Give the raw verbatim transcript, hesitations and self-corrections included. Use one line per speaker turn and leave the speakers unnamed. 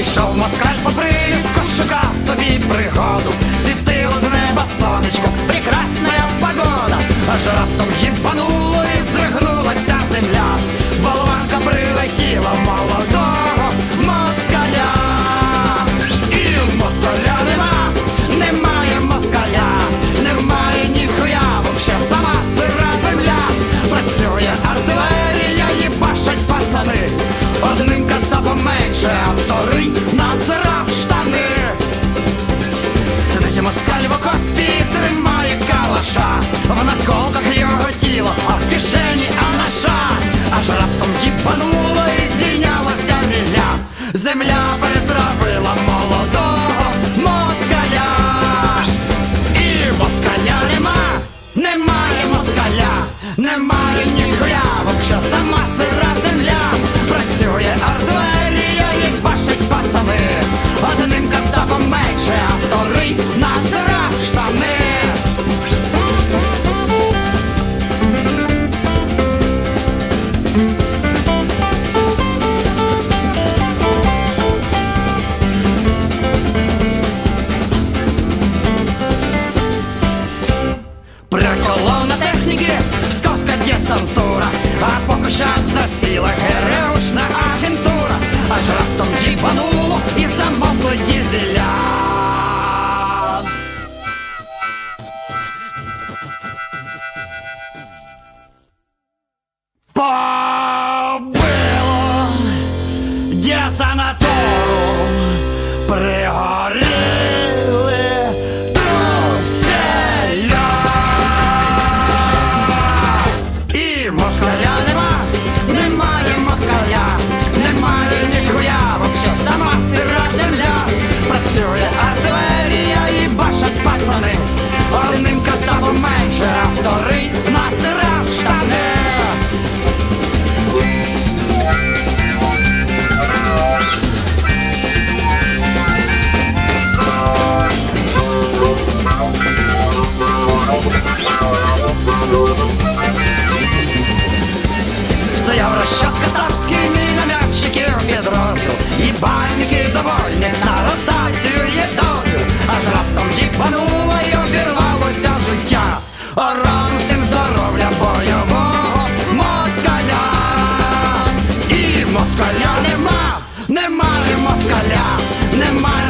Ішов москаль по приліску, шукав собі пригоду. Світило з неба сонечко, прекрасна погода. Аж раптом їбануло і здригнулася земля. Болванка прилетіла молодого москаля. І москаля нема, немає москаля, немає ніхуя, вообще сама сира земля. Працює артилерія, їбашать пацани. Одним кацапом менше, а вторий насрав штани. Сидить москаль в окопі, тримає калаша. В наколках його тіло, а в кишені анаша. Аж раптом їбануло і здійнялася мілля. Земля перетравила молодого москаля. І москаля нема, немає москаля, немає ніхуя, вообще сама сира земля. Працює артилерія, їбашать пацани. Одним кацапом менше, а вторий насрав штани. Приколов на техніки псковська десантура, а по кущах засіла ГРУшна агентура. Аж раптом їбануло і замовкли дізеля. Побило десанатуру, пригоріли труселя. І москаля нема, немає москаля, немає ніхуя, вообще сама сира земля. Працює артилерія, їбашать пацани. Одним кацапом менше, а вторий насрав штани. Стояв розчет кацапський, мінометчиків підрозділ. І бальники довольні, на ротацію є дозвіл. Аж раптом їбануло і обірвалося життя. Разом з тим здоров'я бойового москаля. І москаля нема, немає москаля, немає